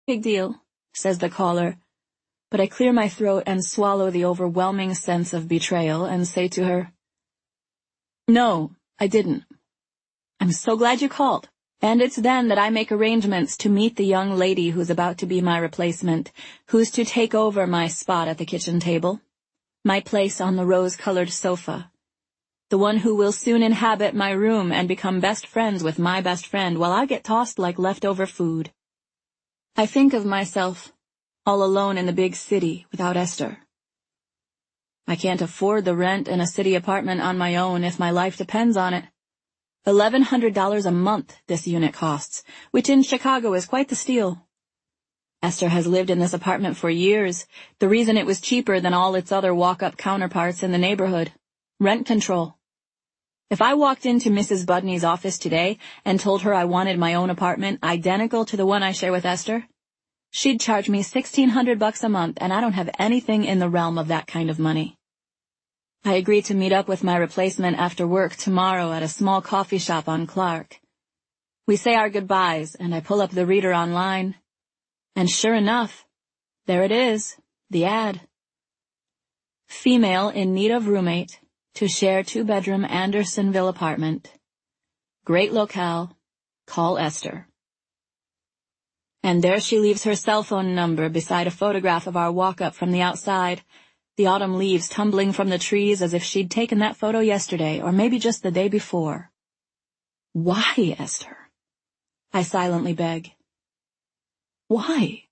Big deal, says the caller, but I clear my throat and swallow the overwhelming sense of betrayal and say to her, "No, I didn't. I'm so glad you called." And it's then that I make arrangements to meet the young lady who's about to be my replacement, who's to take over my spot at the kitchen table, my place on the rose-colored sofa, the one who will soon inhabit my room and become best friends with my best friend while I get tossed like leftover food. I think of myself all alone in the big city without Esther. I can't afford the rent in a city apartment on my own if my life depends on it. $1,100 a month this unit costs, which in Chicago is quite the steal. Esther has lived in this apartment for years, the reason it was cheaper than all its other walk-up counterparts in the neighborhood. Rent control. If I walked into Mrs. Budney's office today and told her I wanted my own apartment identical to the one I share with Esther, she'd charge me $1,600 a month, and I don't have anything in the realm of that kind of money. I agree to meet up with my replacement after work tomorrow at a small coffee shop on Clark. We say our goodbyes, and I pull up the reader online. And sure enough, there it is, the ad. Female in need of roommate to share 2-bedroom Andersonville apartment. Great locale. Call Esther. And there she leaves her cell phone number beside a photograph of our walk-up from the outside, the autumn leaves tumbling from the trees as if she'd taken that photo yesterday, or maybe just the day before. Why, Esther? I silently beg. Why?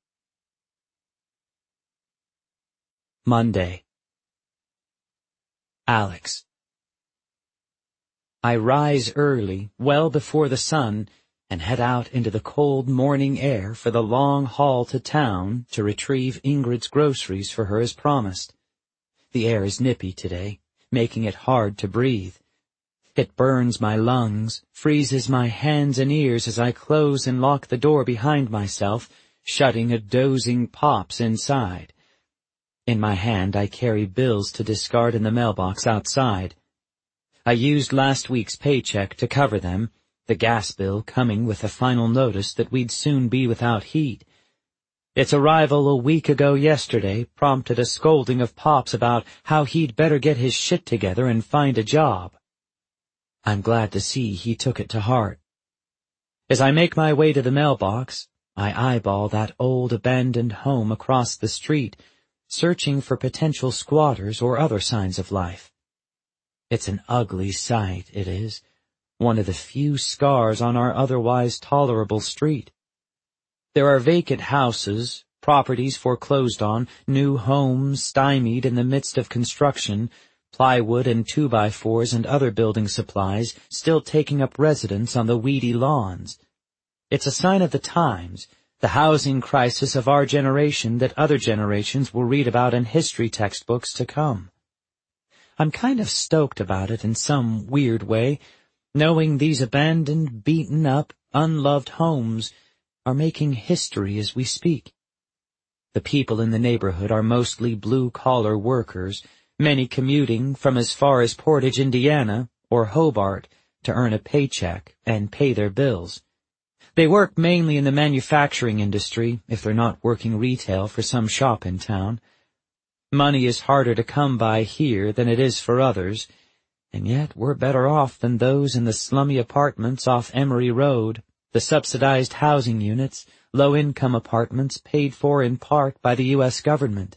Monday. Alex. I rise early, well before the sun, and head out into the cold morning air for the long haul to town to retrieve Ingrid's groceries for her as promised. The air is nippy today, making it hard to breathe. It burns my lungs, freezes my hands and ears as I close and lock the door behind myself, shutting a dozing Pops inside. In my hand I carry bills to discard in the mailbox outside. I used last week's paycheck to cover them, the gas bill coming with the final notice that we'd soon be without heat. Its arrival a week ago yesterday prompted a scolding of Pops about how he'd better get his shit together and find a job. I'm glad to see he took it to heart. As I make my way to the mailbox, I eyeball that old abandoned home across the street, searching for potential squatters or other signs of life. It's an ugly sight, it is, one of the few scars on our otherwise tolerable street. There are vacant houses, properties foreclosed on, new homes stymied in the midst of construction, plywood and 2x4s and other building supplies still taking up residence on the weedy lawns. It's a sign of the times, the housing crisis of our generation that other generations will read about in history textbooks to come. I'm kind of stoked about it in some weird way, knowing these abandoned, beaten-up, unloved homes are making history as we speak. The people in the neighborhood are mostly blue-collar workers, many commuting from as far as Portage, Indiana, or Hobart to earn a paycheck and pay their bills. They work mainly in the manufacturing industry, if they're not working retail for some shop in town. Money is harder to come by here than it is for others, and yet we're better off than those in the slummy apartments off Emory Road, the subsidized housing units, low-income apartments paid for in part by the U.S. government.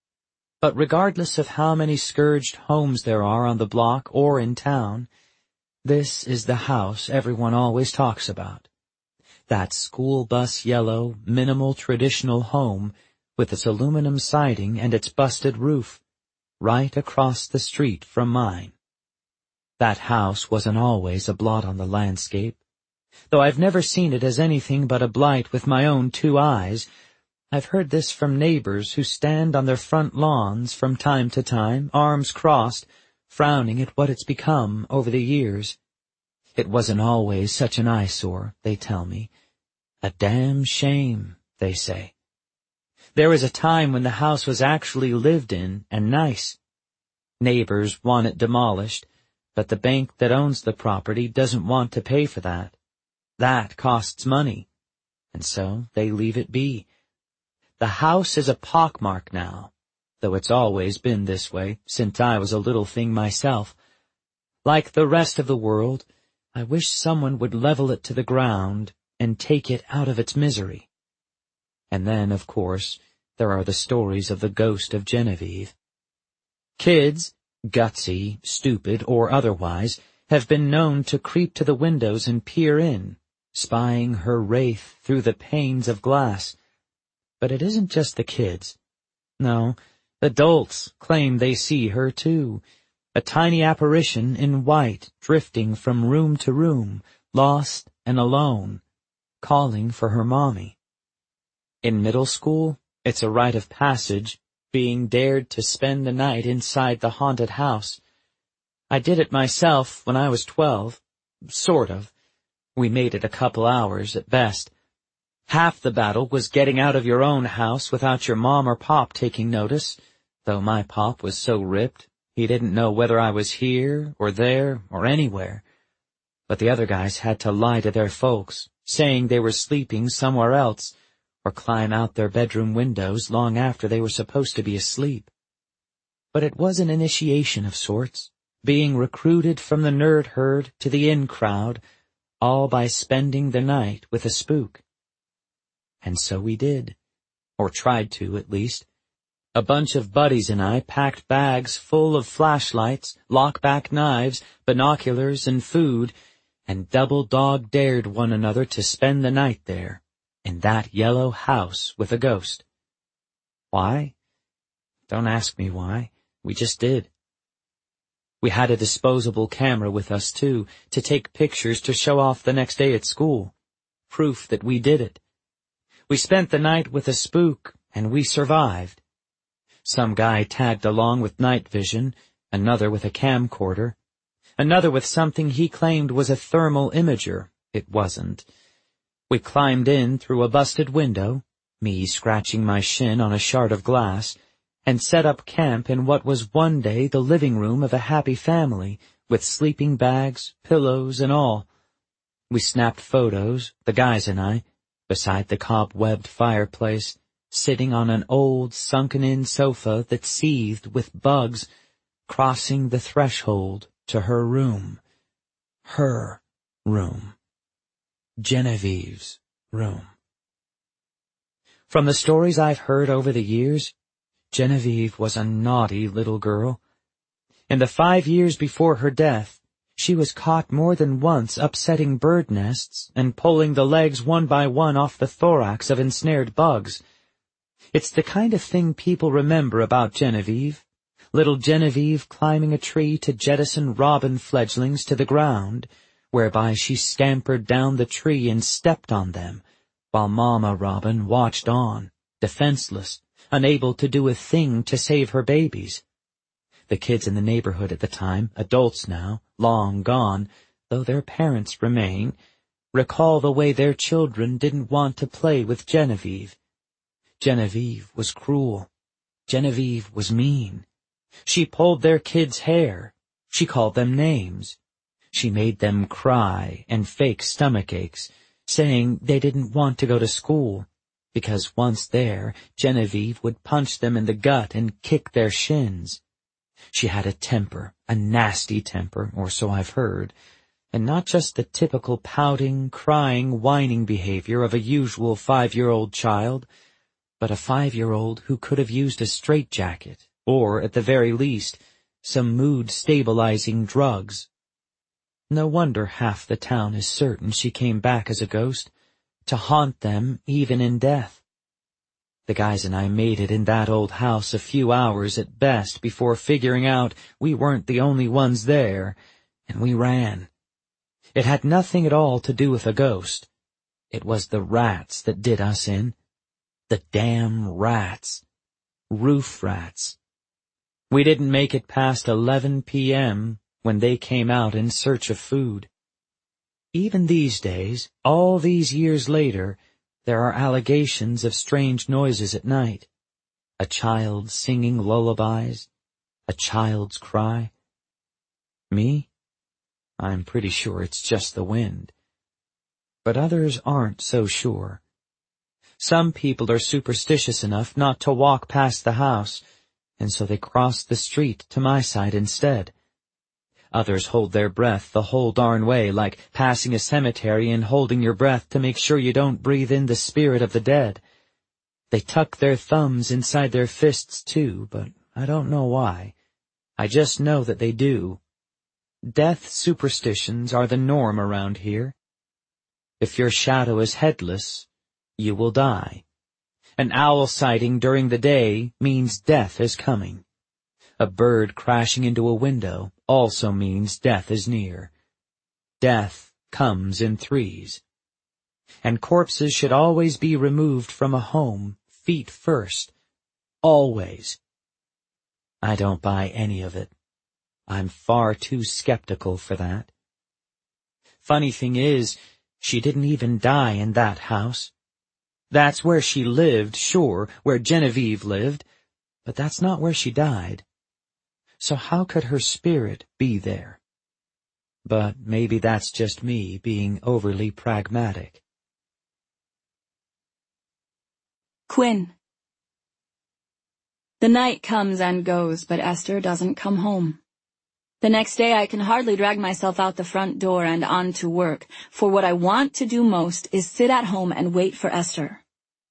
But regardless of how many scourged homes there are on the block or in town, this is the house everyone always talks about. That school bus yellow, minimal traditional home with its aluminum siding and its busted roof, right across the street from mine. That house wasn't always a blot on the landscape. Though I've never seen it as anything but a blight with my own 2 eyes, I've heard this from neighbors who stand on their front lawns from time to time, arms crossed, frowning at what it's become over the years. It wasn't always such an eyesore, they tell me. A damn shame, they say. There was a time when the house was actually lived in and nice. Neighbors want it demolished, but the bank that owns the property doesn't want to pay for that. That costs money, and so they leave it be, The house is a pockmark now, though it's always been this way since I was a little thing myself. Like the rest of the world, I wish someone would level it to the ground and take it out of its misery. And then, of course, there are the stories of the ghost of Genevieve. Kids, gutsy, stupid, or otherwise, have been known to creep to the windows and peer in, spying her wraith through the panes of glass. But it isn't just the kids. No, adults claim they see her too, a tiny apparition in white drifting from room to room, lost and alone, calling for her mommy. In middle school, it's a rite of passage, being dared to spend the night inside the haunted house. I did it myself when I was 12, sort of. We made it a couple hours at best. Half the battle was getting out of your own house without your mom or pop taking notice, though my pop was so ripped he didn't know whether I was here or there or anywhere. But the other guys had to lie to their folks, saying they were sleeping somewhere else, or climb out their bedroom windows long after they were supposed to be asleep. But it was an initiation of sorts, being recruited from the nerd herd to the in crowd, all by spending the night with a spook. And so we did, or tried to at least. A bunch of buddies and I packed bags full of flashlights, lock-back knives, binoculars, and food, and double-dog dared one another to spend the night there, in that yellow house with a ghost. Why? Don't ask me why. We just did. We had a disposable camera with us, too, to take pictures to show off the next day at school. Proof that we did it. We spent the night with a spook, and we survived. Some guy tagged along with night vision, another with a camcorder, another with something he claimed was a thermal imager. It wasn't. We climbed in through a busted window, me scratching my shin on a shard of glass, and set up camp in what was one day the living room of a happy family, with sleeping bags, pillows, and all. We snapped photos, the guys and I, beside the cobwebbed fireplace, sitting on an old sunken-in sofa that seethed with bugs, crossing the threshold to her room. Her room. Genevieve's room. From the stories I've heard over the years, Genevieve was a naughty little girl. In the 5 years before her death, she was caught more than once upsetting bird nests and pulling the legs one by one off the thorax of ensnared bugs. It's the kind of thing people remember about Genevieve. Little Genevieve climbing a tree to jettison robin fledglings to the ground, whereby she scampered down the tree and stepped on them, while Mama Robin watched on, defenseless, unable to do a thing to save her babies. The kids in the neighborhood at the time, adults now, long gone, though their parents remain, recall the way their children didn't want to play with Genevieve. Genevieve was cruel. Genevieve was mean. She pulled their kids' hair. She called them names. She made them cry and fake stomach aches, saying they didn't want to go to school, because once there, Genevieve would punch them in the gut and kick their shins. She had a temper, a nasty temper, or so I've heard, and not just the typical pouting, crying, whining behavior of a usual 5-year-old child, but a 5-year-old who could have used a straitjacket, or, at the very least, some mood-stabilizing drugs. No wonder half the town is certain she came back as a ghost, to haunt them even in death. The guys and I made it in that old house a few hours at best before figuring out we weren't the only ones there, and we ran. It had nothing at all to do with a ghost. It was the rats that did us in. The damn rats. Roof rats. We didn't make it past 11 p.m. when they came out in search of food. Even these days, all these years later, there are allegations of strange noises at night. A child singing lullabies, a child's cry. Me? I'm pretty sure it's just the wind. But others aren't so sure. Some people are superstitious enough not to walk past the house, and so they cross the street to my side instead. Others hold their breath the whole darn way, like passing a cemetery and holding your breath to make sure you don't breathe in the spirit of the dead. They tuck their thumbs inside their fists too, but I don't know why. I just know that they do. Death superstitions are the norm around here. If your shadow is headless, you will die. An owl sighting during the day means death is coming. A bird crashing into a window also means death is near. Death comes in threes. And corpses should always be removed from a home, feet first. Always. I don't buy any of it. I'm far too skeptical for that. Funny thing is, she didn't even die in that house. That's where she lived, sure, where Genevieve lived, but that's not where she died. So how could her spirit be there? But maybe that's just me being overly pragmatic. Quinn. The night comes and goes, but Esther doesn't come home. The next day I can hardly drag myself out the front door and on to work, for what I want to do most is sit at home and wait for Esther.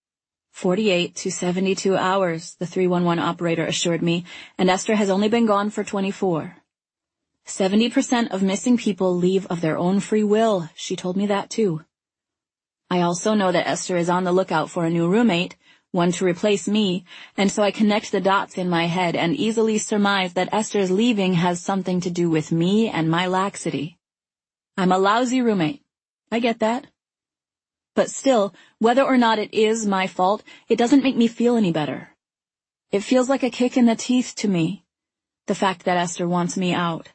48 to 72 hours, the 311 operator assured me, and Esther has only been gone for 24. 70% of missing people leave of their own free will, she told me that too. I also know that Esther is on the lookout for a new roommate, one to replace me, and so I connect the dots in my head and easily surmise that Esther's leaving has something to do with me and my laxity. I'm a lousy roommate. I get that. But still, whether or not it is my fault, it doesn't make me feel any better. It feels like a kick in the teeth to me, the fact that Esther wants me out.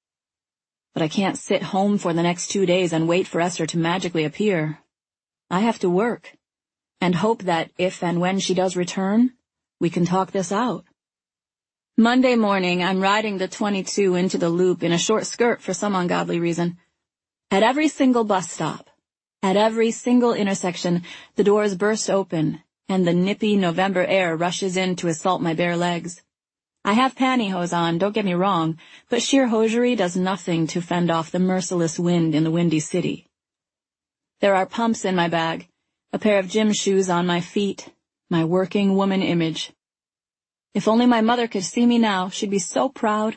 But I can't sit home for the next 2 days and wait for Esther to magically appear. I have to work, and hope that if and when she does return, we can talk this out. Monday morning, I'm riding the 22 into the loop in a short skirt for some ungodly reason. At every single bus stop, at every single intersection, the doors burst open, and the nippy November air rushes in to assault my bare legs. I have pantyhose on, don't get me wrong, but sheer hosiery does nothing to fend off the merciless wind in the windy city. There are pumps in my bag, a pair of gym shoes on my feet, my working woman image. If only my mother could see me now, she'd be so proud.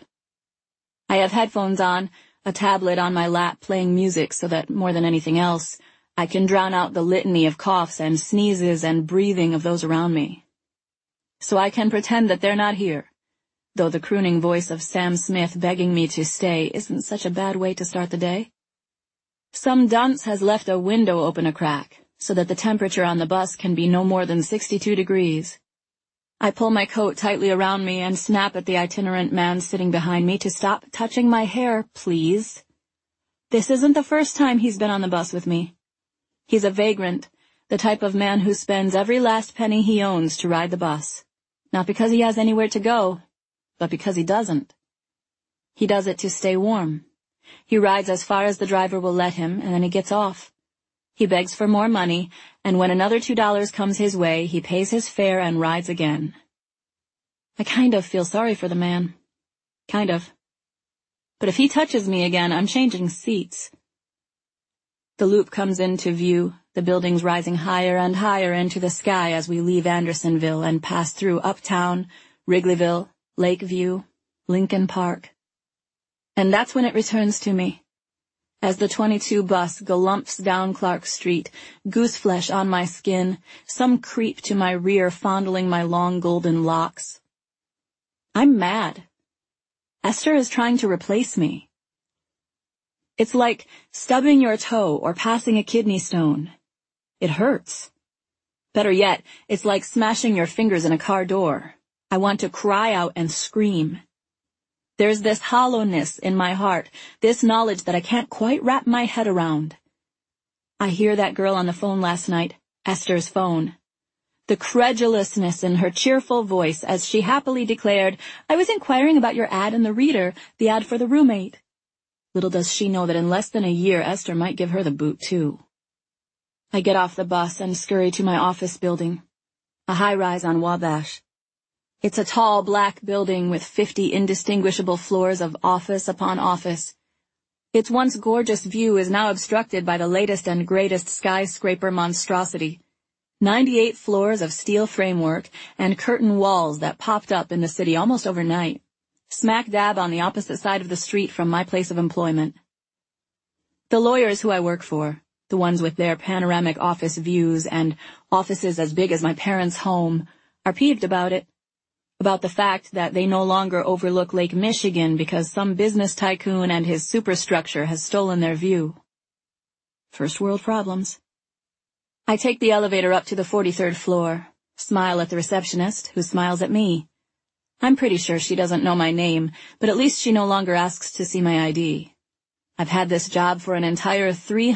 I have headphones on, a tablet on my lap playing music so that, more than anything else, I can drown out the litany of coughs and sneezes and breathing of those around me. So I can pretend that they're not here, though the crooning voice of Sam Smith begging me to stay isn't such a bad way to start the day. Some dunce has left a window open a crack, so that the temperature on the bus can be no more than 62 degrees. I pull my coat tightly around me and snap at the itinerant man sitting behind me to stop touching my hair, please. This isn't the first time he's been on the bus with me. He's a vagrant, the type of man who spends every last penny he owns to ride the bus. Not because he has anywhere to go, but because he doesn't. He does it to stay warm. He rides as far as the driver will let him, and then he gets off. He begs for more money, and when another $2 comes his way, he pays his fare and rides again. I kind of feel sorry for the man. Kind of. But if he touches me again, I'm changing seats. The loop comes into view, the buildings rising higher and higher into the sky as we leave Andersonville and pass through Uptown, Wrigleyville, Lakeview, Lincoln Park. And that's when it returns to me. As the 22 bus galumps down Clark Street, gooseflesh on my skin, some creep to my rear fondling my long golden locks. I'm mad. Esther is trying to replace me. It's like stubbing your toe or passing a kidney stone. It hurts. Better yet, it's like smashing your fingers in a car door. I want to cry out and scream. There's this hollowness in my heart, this knowledge that I can't quite wrap my head around. I hear that girl on the phone last night, Esther's phone. The credulousness in her cheerful voice as she happily declared, "I was inquiring about your ad in the Reader, the ad for the roommate." Little does she know that in less than a year Esther might give her the boot too. I get off the bus and scurry to my office building, a high-rise on Wabash. It's a tall black building with 50 indistinguishable floors of office upon office. Its once gorgeous view is now obstructed by the latest and greatest skyscraper monstrosity. 98 floors of steel framework and curtain walls that popped up in the city almost overnight, smack dab on the opposite side of the street from my place of employment. The lawyers who I work for, the ones with their panoramic office views and offices as big as my parents' home, are peeved about it. About the fact that they no longer overlook Lake Michigan because some business tycoon and his superstructure has stolen their view. First world problems. I take the elevator up to the 43rd floor, smile at the receptionist, who smiles at me. I'm pretty sure she doesn't know my name, but at least she no longer asks to see my ID. I've had this job for an entire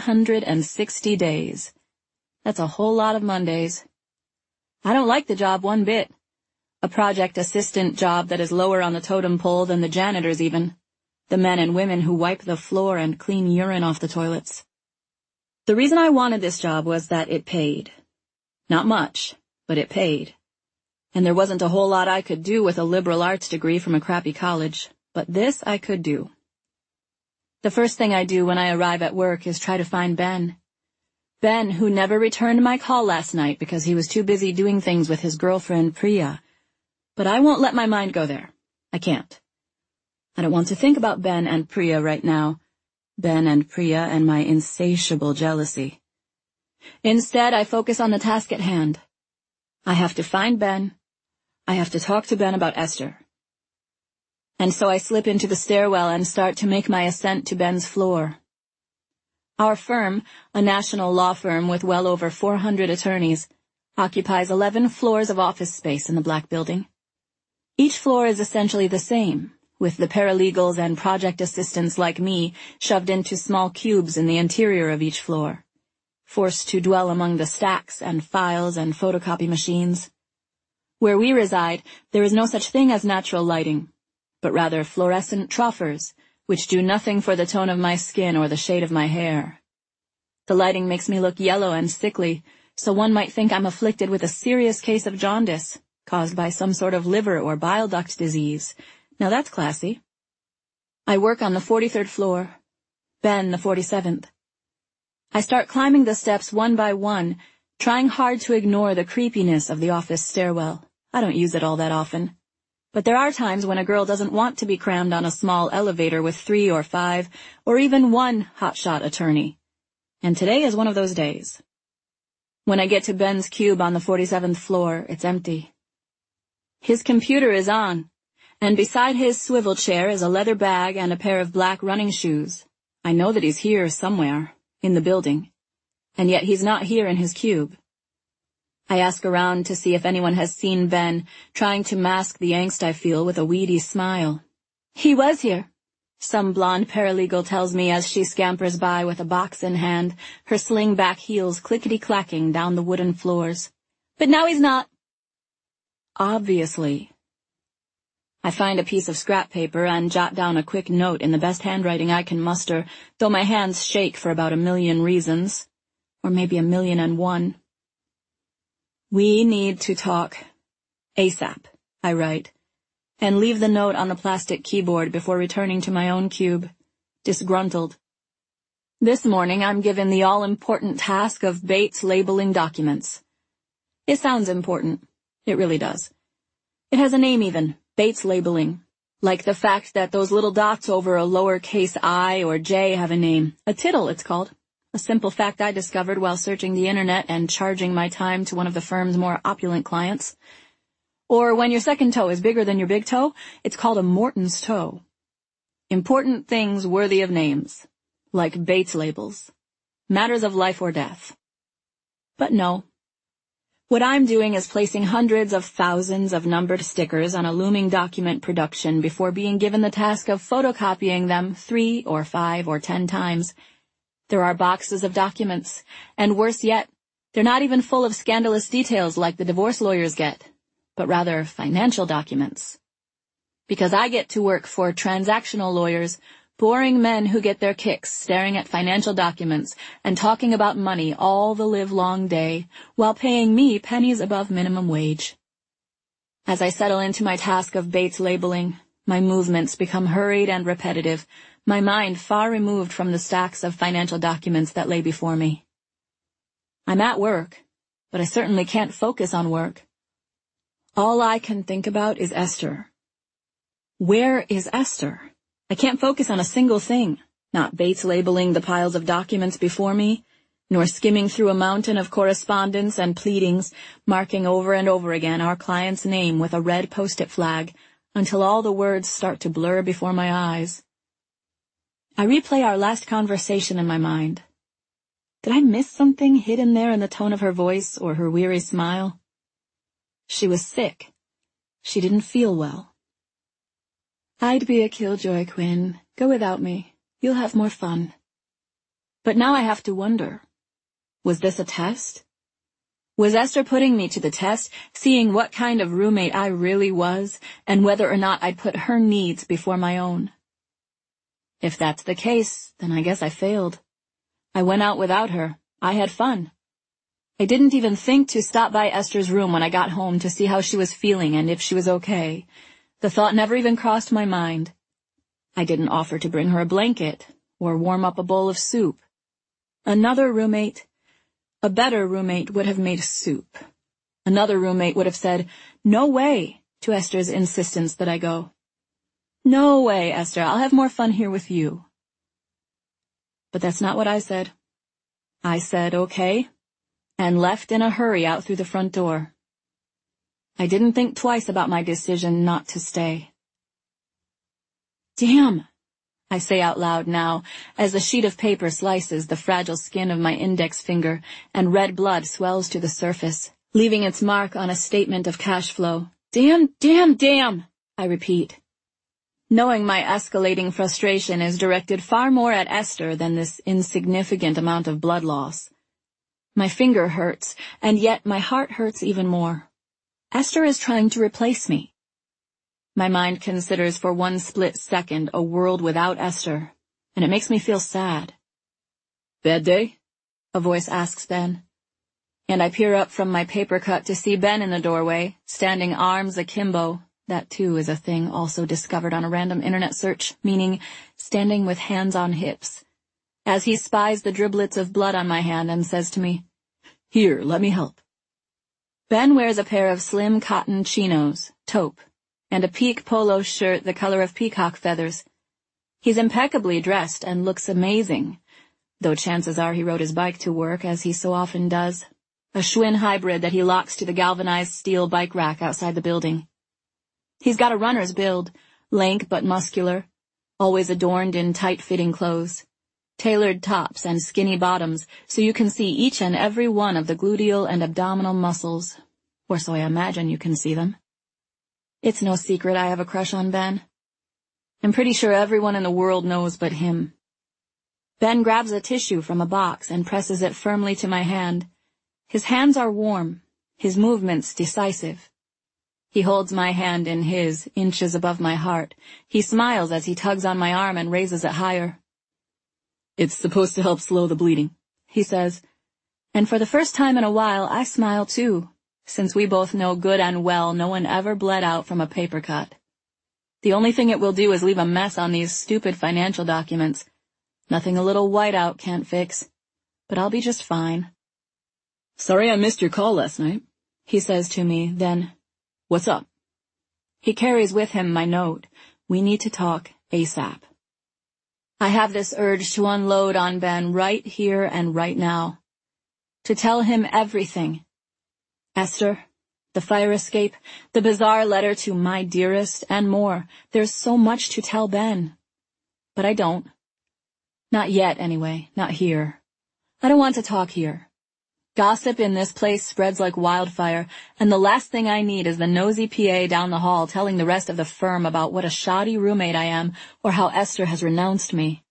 360 days. That's a whole lot of Mondays. I don't like the job one bit. A project assistant job that is lower on the totem pole than the janitors even. The men and women who wipe the floor and clean urine off the toilets. The reason I wanted this job was that it paid. Not much, but it paid. And there wasn't a whole lot I could do with a liberal arts degree from a crappy college, but this I could do. The first thing I do when I arrive at work is try to find Ben. Ben, who never returned my call last night because he was too busy doing things with his girlfriend Priya. But I won't let my mind go there. I can't. I don't want to think about Ben and Priya right now. Ben and Priya and my insatiable jealousy. Instead, I focus on the task at hand. I have to find Ben. I have to talk to Ben about Esther. And so I slip into the stairwell and start to make my ascent to Ben's floor. Our firm, a national law firm with well over 400 attorneys, occupies 11 floors of office space in the Black Building. Each floor is essentially the same, with the paralegals and project assistants like me shoved into small cubes in the interior of each floor, forced to dwell among the stacks and files and photocopy machines. Where we reside, there is no such thing as natural lighting, but rather fluorescent troffers, which do nothing for the tone of my skin or the shade of my hair. The lighting makes me look yellow and sickly, so one might think I'm afflicted with a serious case of jaundice, caused by some sort of liver or bile duct disease. Now that's classy. I work on the 43rd floor, Ben the 47th. I start climbing the steps one by one, trying hard to ignore the creepiness of the office stairwell. I don't use it all that often. But there are times when a girl doesn't want to be crammed on a small elevator with 3 or 5, or even 1 hotshot attorney. And today is one of those days. When I get to Ben's cube on the 47th floor, it's empty. His computer is on, and beside his swivel chair is a leather bag and a pair of black running shoes. I know that he's here somewhere, in the building, and yet he's not here in his cube. I ask around to see if anyone has seen Ben, trying to mask the angst I feel with a weedy smile. He was here, some blonde paralegal tells me as she scampers by with a box in hand, her sling-back heels clickety-clacking down the wooden floors. But now he's not. Obviously. I find a piece of scrap paper and jot down a quick note in the best handwriting I can muster, though my hands shake for about 1,000,000 reasons. Or maybe 1,000,001. We need to talk. ASAP, I write, and leave the note on the plastic keyboard before returning to my own cube, disgruntled. This morning I'm given the all-important task of Bates labeling documents. It sounds important. It really does. It has a name even, Bates labeling. Like the fact that those little dots over a lowercase I or J have a name. A tittle, it's called. A simple fact I discovered while searching the internet and charging my time to one of the firm's more opulent clients. Or when your second toe is bigger than your big toe, it's called a Morton's toe. Important things worthy of names. Like Bates labels. Matters of life or death. But no. What I'm doing is placing hundreds of thousands of numbered stickers on a looming document production before being given the task of photocopying them 3 or 5 or 10 times. There are boxes of documents, and worse yet, they're not even full of scandalous details like the divorce lawyers get, but rather financial documents. Because I get to work for transactional lawyers boring men who get their kicks staring at financial documents and talking about money all the livelong day, while paying me pennies above minimum wage. As I settle into my task of Bates labeling, my movements become hurried and repetitive, my mind far removed from the stacks of financial documents that lay before me. I'm at work, but I certainly can't focus on work. All I can think about is Esther. Where is Esther? I can't focus on a single thing, not Bates labeling the piles of documents before me, nor skimming through a mountain of correspondence and pleadings, marking over and over again our client's name with a red post-it flag, until all the words start to blur before my eyes. I replay our last conversation in my mind. Did I miss something hidden there in the tone of her voice or her weary smile? She was sick. She didn't feel well. I'd be a killjoy, Quinn. Go without me. You'll have more fun. But now I have to wonder. Was this a test? Was Esther putting me to the test, seeing what kind of roommate I really was, and whether or not I'd put her needs before my own? If that's the case, then I guess I failed. I went out without her. I had fun. I didn't even think to stop by Esther's room when I got home to see how she was feeling and if she was okay. The thought never even crossed my mind. I didn't offer to bring her a blanket or warm up a bowl of soup. Another roommate, a better roommate, would have made soup. Another roommate would have said, "No way," to Esther's insistence that I go. "No way, Esther, I'll have more fun here with you." But that's not what I said. I said, okay, and left in a hurry out through the front door. I didn't think twice about my decision not to stay. Damn, I say out loud now, as a sheet of paper slices the fragile skin of my index finger and red blood swells to the surface, leaving its mark on a statement of cash flow. Damn, damn, damn, I repeat, knowing my escalating frustration is directed far more at Esther than this insignificant amount of blood loss. My finger hurts, and yet my heart hurts even more. Esther is trying to replace me. My mind considers for one split second a world without Esther, and it makes me feel sad. "Bad day?" a voice asks Ben. And I peer up from my paper cut to see Ben in the doorway, standing arms akimbo. That too is a thing also discovered on a random internet search, meaning standing with hands on hips, as he spies the driblets of blood on my hand and says to me, "Here, let me help." Ben wears a pair of slim cotton chinos, taupe, and a peak polo shirt the color of peacock feathers. He's impeccably dressed and looks amazing, though chances are he rode his bike to work, as he so often does, a Schwinn hybrid that he locks to the galvanized steel bike rack outside the building. He's got a runner's build, lank but muscular, always adorned in tight-fitting clothes, tailored tops and skinny bottoms so you can see each and every one of the gluteal and abdominal muscles, or so I imagine you can see them. It's no secret I have a crush on Ben. I'm pretty sure everyone in the world knows but him. Ben grabs a tissue from a box and presses it firmly to my hand. His hands are warm, his movements decisive. He holds my hand in his, inches above my heart. He smiles as he tugs on my arm and raises it higher. "It's supposed to help slow the bleeding," he says. And for the first time in a while, I smile too, since we both know good and well no one ever bled out from a paper cut. The only thing it will do is leave a mess on these stupid financial documents. Nothing a little whiteout can't fix. But I'll be just fine. "Sorry I missed your call last night," he says to me, then, "What's up?" He carries with him my note. We need to talk ASAP. I have this urge to unload on Ben right here and right now. To tell him everything. Esther, the fire escape, the bizarre letter to my dearest, and more. There's so much to tell Ben. But I don't. Not yet, anyway. Not here. I don't want to talk here. Gossip in this place spreads like wildfire, and the last thing I need is the nosy PA down the hall telling the rest of the firm about what a shoddy roommate I am, or how Esther has renounced me.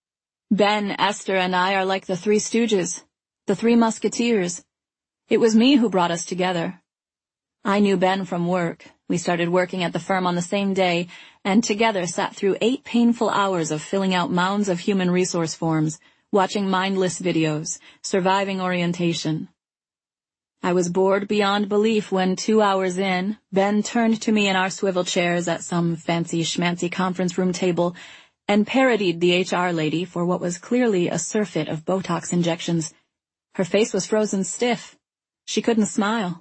Ben, Esther, and I are like the Three Stooges, the Three Musketeers. It was me who brought us together. I knew Ben from work. We started working at the firm on the same day, and together sat through 8 painful hours of filling out mounds of human resource forms, watching mindless videos, surviving orientation. I was bored beyond belief when 2 hours in, Ben turned to me in our swivel chairs at some fancy schmancy conference room table and parodied the HR lady for what was clearly a surfeit of Botox injections. Her face was frozen stiff. She couldn't smile.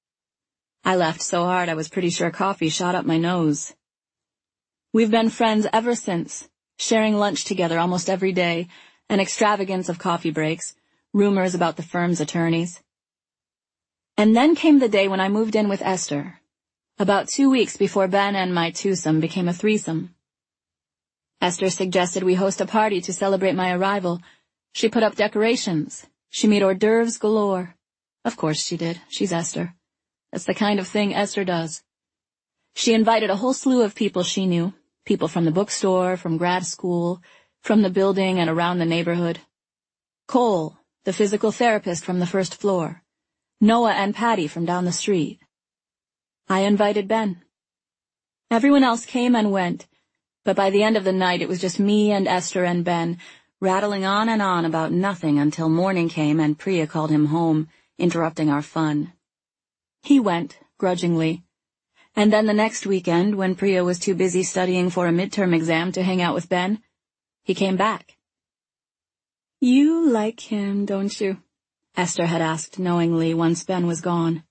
I laughed so hard I was pretty sure coffee shot up my nose. We've been friends ever since, sharing lunch together almost every day, an extravagance of coffee breaks, rumors about the firm's attorneys. And then came the day when I moved in with Esther, about 2 weeks before Ben and my twosome became a threesome. Esther suggested we host a party to celebrate my arrival. She put up decorations. She made hors d'oeuvres galore. Of course she did. She's Esther. That's the kind of thing Esther does. She invited a whole slew of people she knew, people from the bookstore, from grad school, from the building and around the neighborhood. Cole, the physical therapist from the first floor. Noah and Patty from down the street. I invited Ben. Everyone else came and went, but by the end of the night it was just me and Esther and Ben, rattling on and on about nothing until morning came and Priya called him home, interrupting our fun. He went, grudgingly. And then the next weekend, when Priya was too busy studying for a midterm exam to hang out with Ben, he came back. "You like him, don't you?" Esther had asked knowingly once Ben was gone.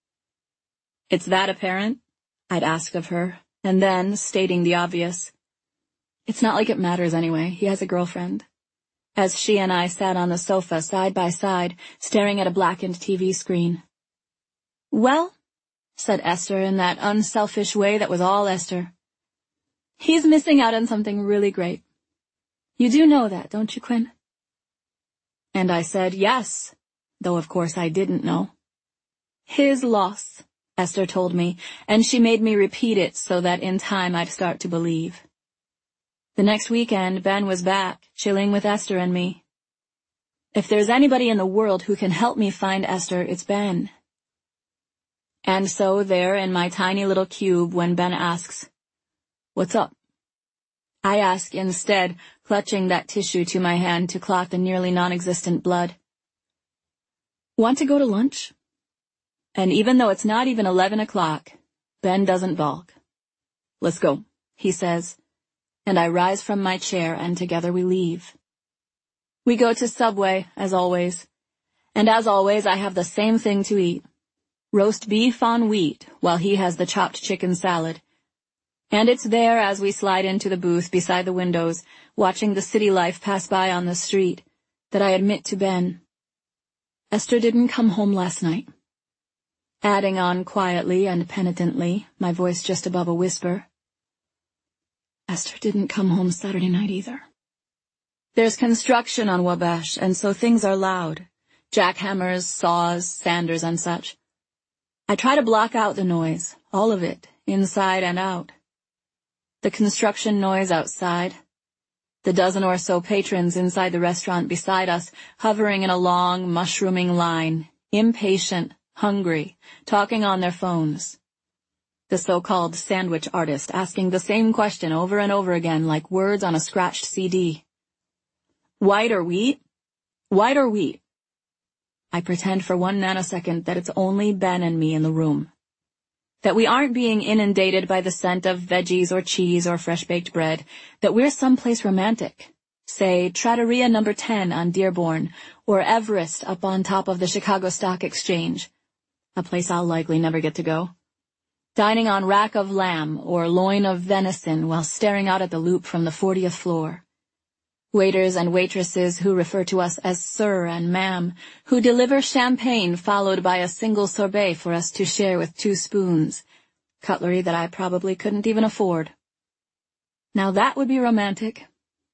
"It's that apparent?" I'd asked of her, and then, stating the obvious, "It's not like it matters anyway, he has a girlfriend," as she and I sat on the sofa side by side, staring at a blackened TV screen. "Well," said Esther in that unselfish way that was all Esther, "he's missing out on something really great. You do know that, don't you, Quinn?" And I said yes, though of course I didn't know. "His loss," Esther told me, and she made me repeat it so that in time I'd start to believe. The next weekend, Ben was back, chilling with Esther and me. If there's anybody in the world who can help me find Esther, it's Ben. And so there in my tiny little cube when Ben asks, "What's up?" I ask instead, clutching that tissue to my hand to clot the nearly non-existent blood, "Want to go to lunch?" And even though it's not even 11 o'clock, Ben doesn't balk. "Let's go," he says, and I rise from my chair and together we leave. We go to Subway, as always, and as always I have the same thing to eat. Roast beef on wheat, while he has the chopped chicken salad. And it's there as we slide into the booth beside the windows, watching the city life pass by on the street, that I admit to Ben, "Esther didn't come home last night." Adding on quietly and penitently, my voice just above a whisper, "Esther didn't come home Saturday night either." There's construction on Wabash, and so things are loud. Jackhammers, saws, sanders, and such. I try to block out the noise, all of it, inside and out. The construction noise outside. The dozen or so patrons inside the restaurant beside us, hovering in a long, mushrooming line, impatient, hungry, talking on their phones. The so-called sandwich artist asking the same question over and over again like words on a scratched CD. "White or wheat? White or wheat?" I pretend for 1 nanosecond that it's only Ben and me in the room. That we aren't being inundated by the scent of veggies or cheese or fresh-baked bread, that we're someplace romantic. Say, Trattoria No. 10 on Dearborn, or Everest up on top of the Chicago Stock Exchange, a place I'll likely never get to go. Dining on rack of lamb or loin of venison while staring out at the loop from the 40th floor. Waiters and waitresses who refer to us as sir and ma'am, who deliver champagne followed by a single sorbet for us to share with 2 spoons, cutlery that I probably couldn't even afford. Now that would be romantic.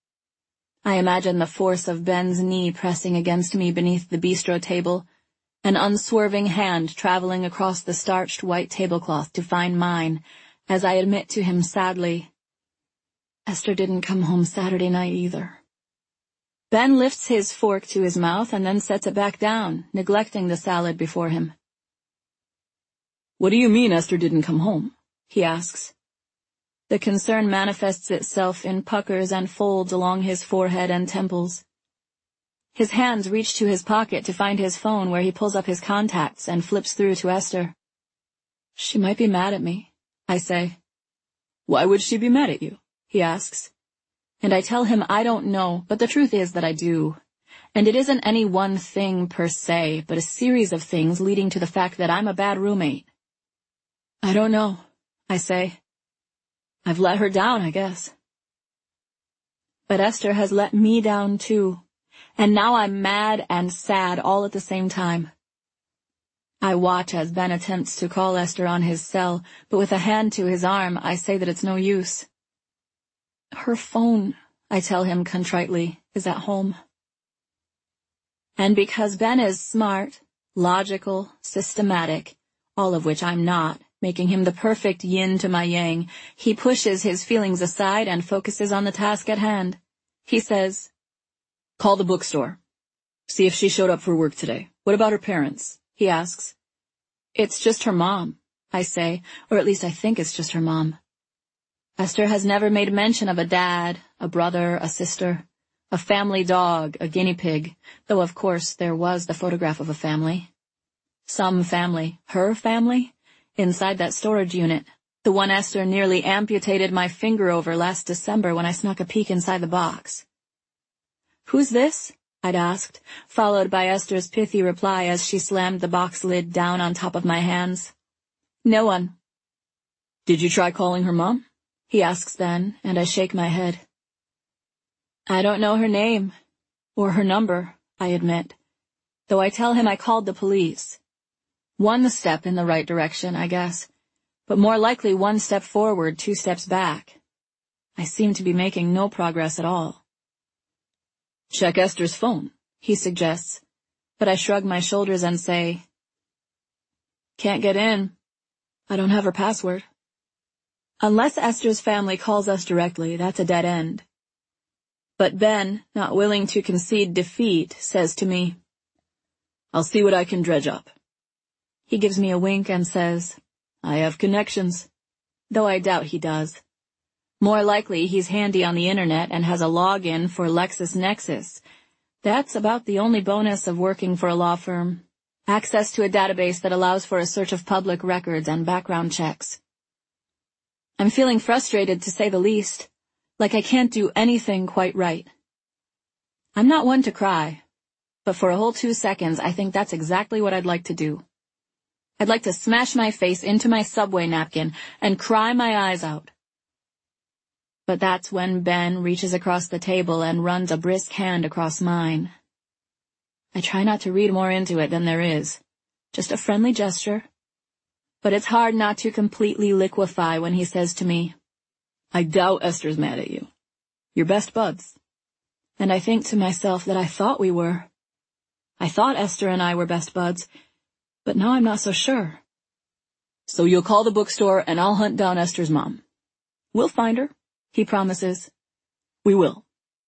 I imagine the force of Ben's knee pressing against me beneath the bistro table, an unswerving hand traveling across the starched white tablecloth to find mine, as I admit to him sadly, "Esther didn't come home Saturday night either." Ben lifts his fork to his mouth and then sets it back down, neglecting the salad before him. "What do you mean Esther didn't come home?" he asks. The concern manifests itself in puckers and folds along his forehead and temples. His hands reach to his pocket to find his phone, where he pulls up his contacts and flips through to Esther. "She might be mad at me," I say. "Why would she be mad at you?" he asks. And I tell him I don't know, but the truth is that I do. And it isn't any one thing per se, but a series of things leading to the fact that I'm a bad roommate. "I don't know," I say. "I've let her down, I guess." But Esther has let me down too, and now I'm mad and sad all at the same time. I watch as Ben attempts to call Esther on his cell, but with a hand to his arm, I say that it's no use. "Her phone," I tell him contritely, "is at home." And because Ben is smart, logical, systematic, all of which I'm not, making him the perfect yin to my yang, he pushes his feelings aside and focuses on the task at hand. He says, "Call the bookstore. See if she showed up for work today. What about her parents?" he asks. "It's just her mom," I say, or at least I think it's just her mom. Esther has never made mention of a dad, a brother, a sister, a family dog, a guinea pig, though of course there was the photograph of a family. Some family, her family, inside that storage unit, the one Esther nearly amputated my finger over last December when I snuck a peek inside the box. "Who's this?" I'd asked, followed by Esther's pithy reply as she slammed the box lid down on top of my hands. "No one." "Did you try calling her mom?" he asks then, and I shake my head. "I don't know her name, or her number," I admit, though I tell him I called the police. One step in the right direction, I guess, but more likely one step forward, 2 steps back. I seem to be making no progress at all. "Check Esther's phone," he suggests, but I shrug my shoulders and say, "Can't get in. I don't have her password." Unless Esther's family calls us directly, that's a dead end. But Ben, not willing to concede defeat, says to me, "I'll see what I can dredge up." He gives me a wink and says, "I have connections," though I doubt he does. More likely he's handy on the internet and has a login for LexisNexis. That's about the only bonus of working for a law firm. Access to a database that allows for a search of public records and background checks. I'm feeling frustrated, to say the least, like I can't do anything quite right. I'm not one to cry, but for a whole 2 seconds I think that's exactly what I'd like to do. I'd like to smash my face into my subway napkin and cry my eyes out. But that's when Ben reaches across the table and runs a brisk hand across mine. I try not to read more into it than there is. Just a friendly gesture. But it's hard not to completely liquefy when he says to me, "I doubt Esther's mad at you. You're best buds." And I think to myself that I thought we were. I thought Esther and I were best buds, but now I'm not so sure. "So you'll call the bookstore and I'll hunt down Esther's mom. We'll find her," he promises. "We will."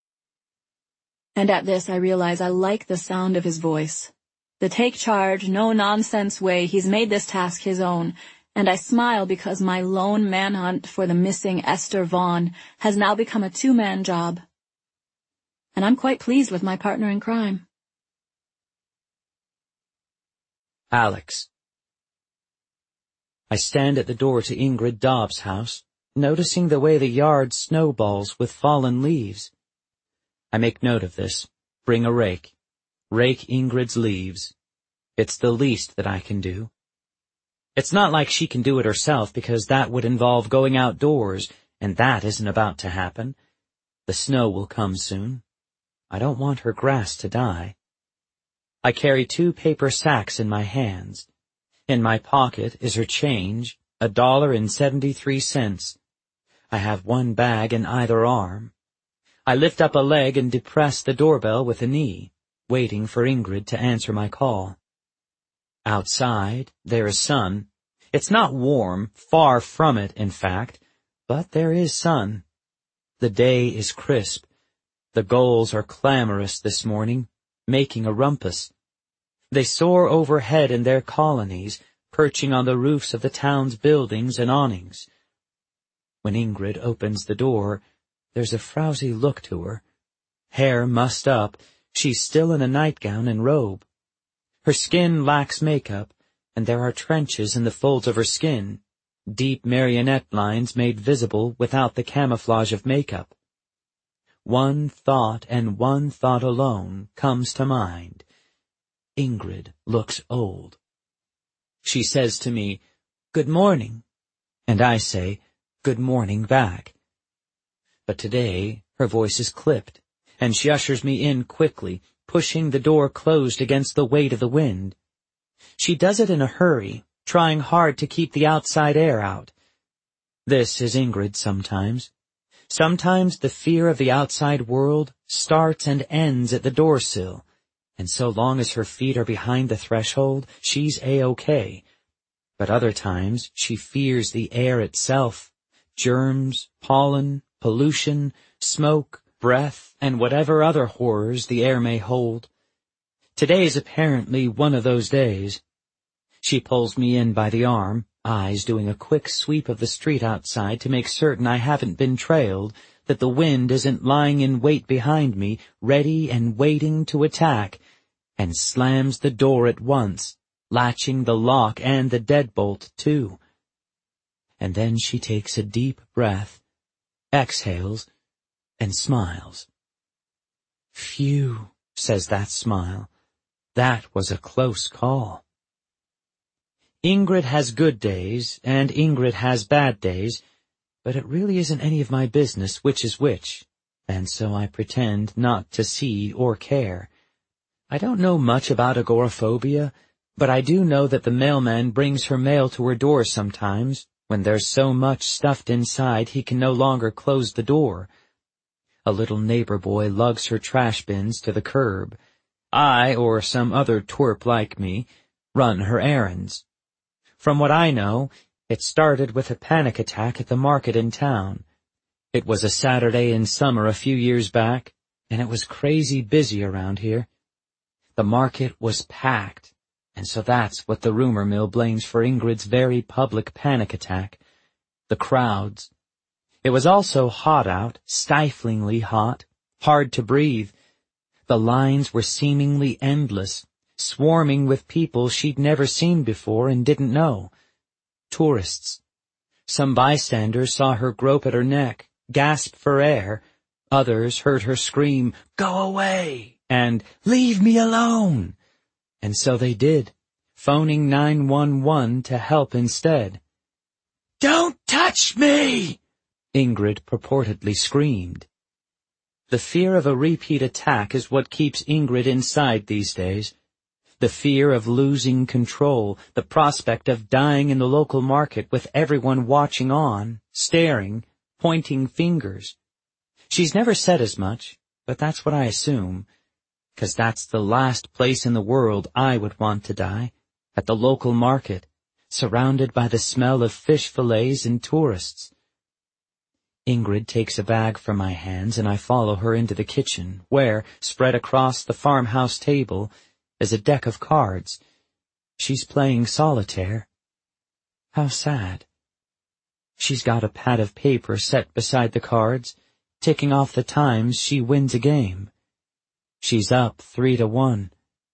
And at this I realize I like the sound of his voice. The take charge, no-nonsense way he's made this task his own, and I smile because my lone manhunt for the missing Esther Vaughn has now become a 2-man job. And I'm quite pleased with my partner in crime. Alex. I stand at the door to Ingrid Dobbs' house, noticing the way the yard snowballs with fallen leaves. I make note of this. Bring a rake. Rake Ingrid's leaves. It's the least that I can do. It's not like she can do it herself, because that would involve going outdoors, and that isn't about to happen. The snow will come soon. I don't want her grass to die. I carry 2 paper sacks in my hands. In my pocket is her change, $1.73. I have 1 bag in either arm. I lift up a leg and depress the doorbell with a knee, waiting for Ingrid to answer my call. Outside, there is sun. It's not warm, far from it, in fact, but there is sun. The day is crisp. The gulls are clamorous this morning, making a rumpus. They soar overhead in their colonies, perching on the roofs of the town's buildings and awnings. When Ingrid opens the door, there's a frowsy look to her. Hair mussed up, she's still in a nightgown and robe. Her skin lacks makeup, and there are trenches in the folds of her skin, deep marionette lines made visible without the camouflage of makeup. One thought, and one thought alone, comes to mind. Ingrid looks old. She says to me, "Good morning," and I say, "Good morning" back. But today her voice is clipped, and she ushers me in quickly, pushing the door closed against the weight of the wind. She does it in a hurry, trying hard to keep the outside air out. This is Ingrid sometimes. Sometimes the fear of the outside world starts and ends at the doorsill, and so long as her feet are behind the threshold, she's A-OK. But other times she fears the air itself, germs, pollen, pollution, smoke, breath, and whatever other horrors the air may hold. Today's apparently one of those days. She pulls me in by the arm, eyes doing a quick sweep of the street outside to make certain I haven't been trailed, that the wind isn't lying in wait behind me, ready and waiting to attack, and slams the door at once, latching the lock and the deadbolt too. And then she takes a deep breath, exhales, and smiles. "Phew," says that smile. "That was a close call." Ingrid has good days, and Ingrid has bad days, but it really isn't any of my business which is which, and so I pretend not to see or care. I don't know much about agoraphobia, but I do know that the mailman brings her mail to her door sometimes, when there's so much stuffed inside he can no longer close the door. A little neighbor boy lugs her trash bins to the curb. I, or some other twerp like me, run her errands. From what I know, it started with a panic attack at the market in town. It was a Saturday in summer a few years back, and it was crazy busy around here. The market was packed, and so that's what the rumor mill blames for Ingrid's very public panic attack. The crowds. It was also hot out, stiflingly hot, hard to breathe. The lines were seemingly endless, swarming with people she'd never seen before and didn't know. Tourists. Some bystanders saw her grope at her neck, gasp for air. Others heard her scream, "Go away!" and "Leave me alone!" And so they did, phoning 911 to help instead. "Don't touch me!" Ingrid purportedly screamed. The fear of a repeat attack is what keeps Ingrid inside these days. The fear of losing control, the prospect of dying in the local market with everyone watching on, staring, pointing fingers. She's never said as much, but that's what I assume, 'cause that's the last place in the world I would want to die, at the local market, surrounded by the smell of fish fillets and tourists. Ingrid takes a bag from my hands and I follow her into the kitchen, where, spread across the farmhouse table, is a deck of cards. She's playing solitaire. How sad. She's got a pad of paper set beside the cards, ticking off the times she wins a game. She's up 3-1.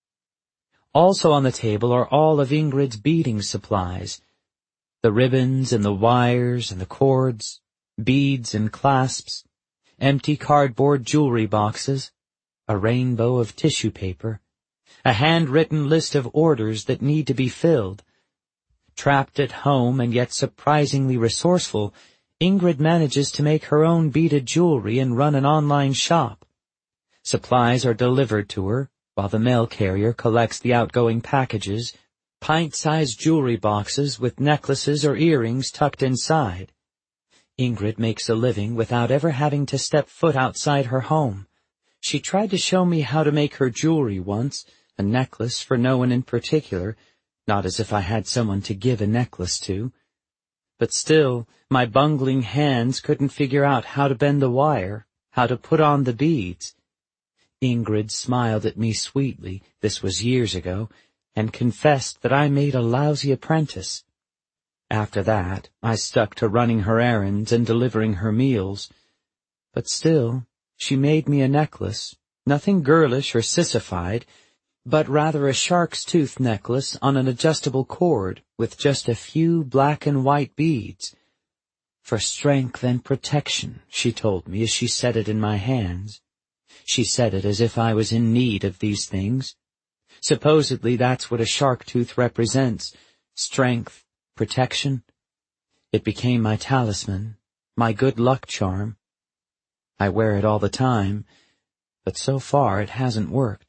Also on the table are all of Ingrid's beading supplies. The ribbons and the wires and the cords, beads and clasps, empty cardboard jewelry boxes, a rainbow of tissue paper, a handwritten list of orders that need to be filled. Trapped at home and yet surprisingly resourceful, Ingrid manages to make her own beaded jewelry and run an online shop. Supplies are delivered to her, while the mail carrier collects the outgoing packages, pint-sized jewelry boxes with necklaces or earrings tucked inside. Ingrid makes a living without ever having to step foot outside her home. She tried to show me how to make her jewelry once, a necklace for no one in particular, not as if I had someone to give a necklace to. But still, my bungling hands couldn't figure out how to bend the wire, how to put on the beads. Ingrid smiled at me sweetly, this was years ago, and confessed that I made a lousy apprentice. After that, I stuck to running her errands and delivering her meals. But still, she made me a necklace, nothing girlish or sissified, but rather a shark's tooth necklace on an adjustable cord with just a few black and white beads. For strength and protection, she told me as she set it in my hands. She said it as if I was in need of these things. Supposedly that's what a shark tooth represents, strength, protection. It became my talisman, my good luck charm. I wear it all the time, but so far it hasn't worked.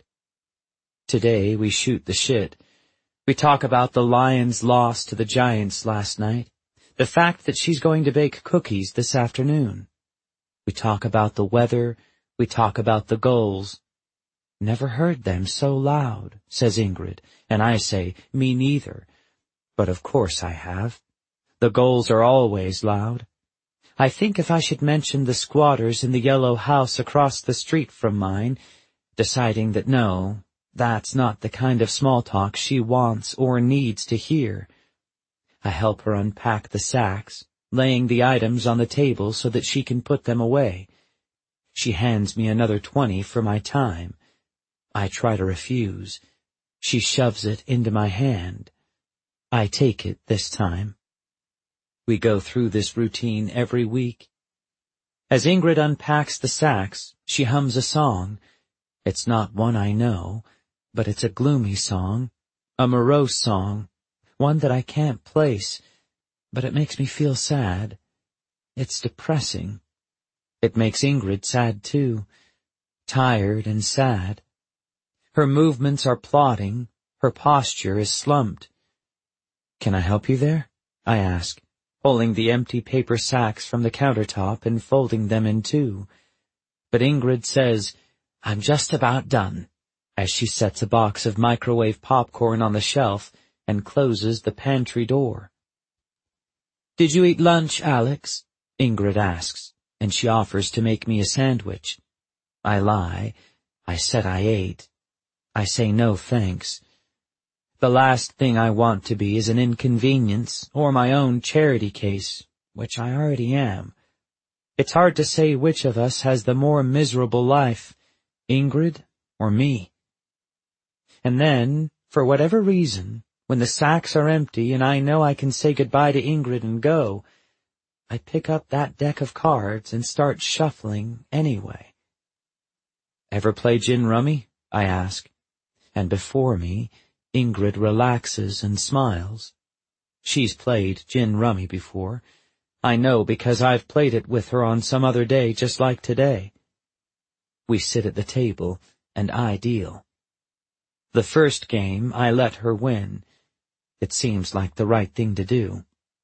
Today we shoot the shit. We talk about the Lions' loss to the Giants last night, the fact that she's going to bake cookies this afternoon. We talk about the weather, we talk about the goals. Never heard them so loud, says Ingrid, and I say, me neither. But of course I have. The goals are always loud. I think if I should mention the squatters in the yellow house across the street from mine, deciding that no, that's not the kind of small talk she wants or needs to hear. I help her unpack the sacks, laying the items on the table so that she can put them away. She hands me another 20 for my time. I try to refuse. She shoves it into my hand. I take it this time. We go through this routine every week. As Ingrid unpacks the sacks, she hums a song. It's not one I know, but it's a gloomy song, a morose song, one that I can't place, but it makes me feel sad. It's depressing. It makes Ingrid sad too, tired and sad. Her movements are plodding, her posture is slumped. Can I help you there? I ask, pulling the empty paper sacks from the countertop and folding them in two. But Ingrid says, I'm just about done, as she sets a box of microwave popcorn on the shelf and closes the pantry door. Did you eat lunch, Alex? Ingrid asks, and she offers to make me a sandwich. I lie. I said I ate. I say no thanks. The last thing I want to be is an inconvenience or my own charity case, which I already am. It's hard to say which of us has the more miserable life, Ingrid or me. And then, for whatever reason, when the sacks are empty and I know I can say goodbye to Ingrid and go, I pick up that deck of cards and start shuffling anyway. Ever play gin rummy? I ask. And before me, Ingrid relaxes and smiles. She's played gin rummy before. I know because I've played it with her on some other day just like today. We sit at the table, and I deal. The first game I let her win. It seems like the right thing to do.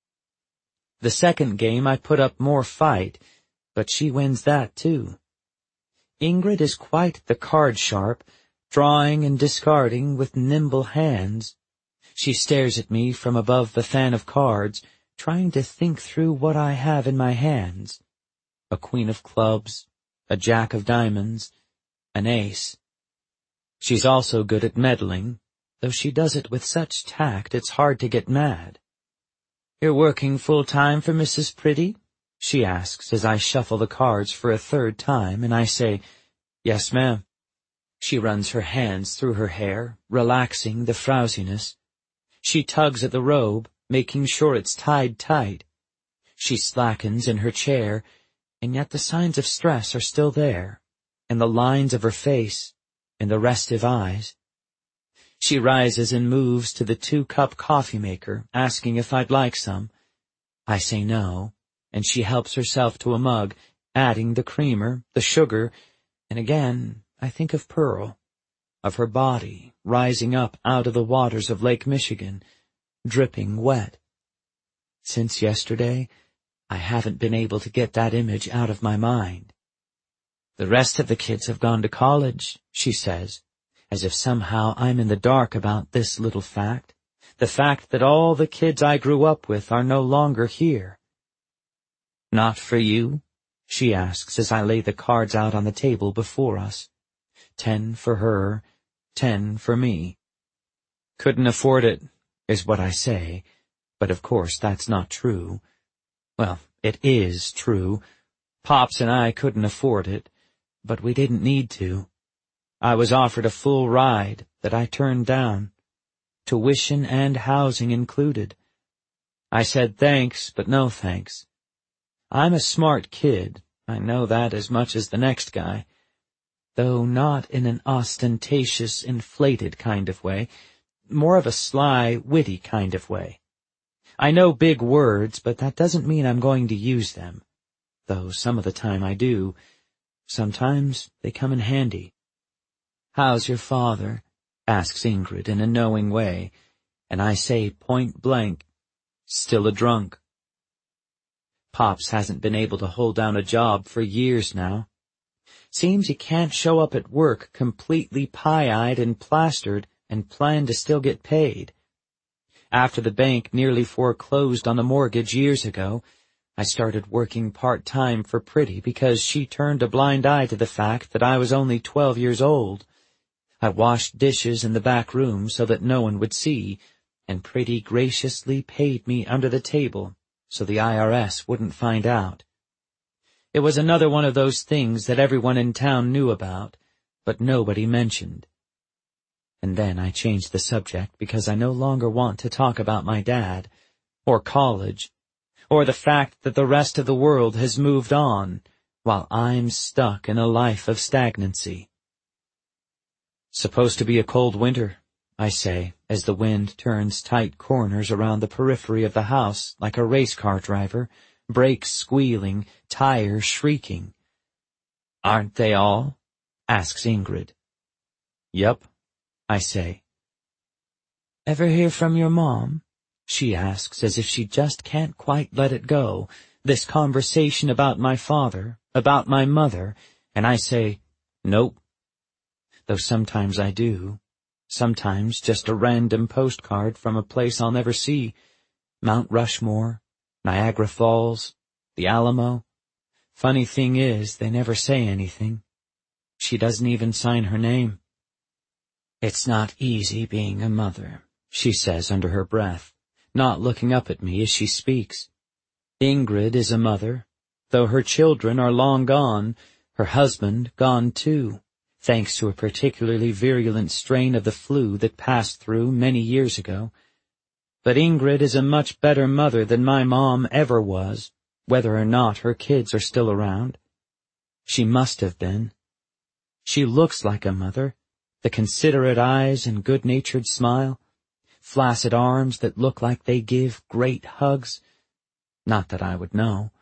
The second game I put up more fight, but she wins that too. Ingrid is quite the card sharp, drawing and discarding with nimble hands. She stares at me from above the fan of cards, trying to think through what I have in my hands. A queen of clubs, a jack of diamonds, an ace. She's also good at meddling, though she does it with such tact it's hard to get mad. You're working full-time for Mrs. Pretty? She asks as I shuffle the cards for a third time, and I say, Yes, ma'am. She runs her hands through her hair, relaxing the frowsiness. She tugs at the robe, making sure it's tied tight. She slackens in her chair, and yet the signs of stress are still there, and the lines of her face, and the restive eyes. She rises and moves to the 2-cup coffee maker, asking if I'd like some. I say no, and she helps herself to a mug, adding the creamer, the sugar, and again I think of Pearl, of her body rising up out of the waters of Lake Michigan, dripping wet. Since yesterday, I haven't been able to get that image out of my mind. The rest of the kids have gone to college, she says, as if somehow I'm in the dark about this little fact, the fact that all the kids I grew up with are no longer here. Not for you? She asks as I lay the cards out on the table before us. 10 for her, 10 for me. Couldn't afford it, is what I say, but of course that's not true. Well, it is true. Pops and I couldn't afford it, but we didn't need to. I was offered a full ride that I turned down, tuition and housing included. I said thanks, but no thanks. I'm a smart kid, I know that as much as the next guy, though not in an ostentatious, inflated kind of way, more of a sly, witty kind of way. I know big words, but that doesn't mean I'm going to use them, though some of the time I do. Sometimes they come in handy. "How's your father?" asks Ingrid in a knowing way, and I say point blank, "Still a drunk." Pops hasn't been able to hold down a job for years now. Seems he can't show up at work completely pie-eyed and plastered and plan to still get paid. After the bank nearly foreclosed on the mortgage years ago, I started working part-time for Pretty because she turned a blind eye to the fact that I was only 12 years old. I washed dishes in the back room so that no one would see, and Pretty graciously paid me under the table so the IRS wouldn't find out. It was another one of those things that everyone in town knew about, but nobody mentioned. And then I changed the subject because I no longer want to talk about my dad, or college, or the fact that the rest of the world has moved on, while I'm stuck in a life of stagnancy. "Supposed to be a cold winter," I say, as the wind turns tight corners around the periphery of the house like a race car driver, brakes squealing, tires shrieking. "Aren't they all?" asks Ingrid. "Yep," I say. "Ever hear from your mom?" she asks, as if she just can't quite let it go, this conversation about my father, about my mother, and I say, "Nope." Though sometimes I do. Sometimes just a random postcard from a place I'll never see. Mount Rushmore, Niagara Falls, the Alamo. Funny thing is, they never say anything. She doesn't even sign her name. "It's not easy being a mother," she says under her breath, not looking up at me as she speaks. Ingrid is a mother, though her children are long gone, her husband gone too, thanks to a particularly virulent strain of the flu that passed through many years ago. But Ingrid is a much better mother than my mom ever was, whether or not her kids are still around. She must have been. She looks like a mother, the considerate eyes and good-natured smile, flaccid arms that look like they give great hugs. Not that I would know.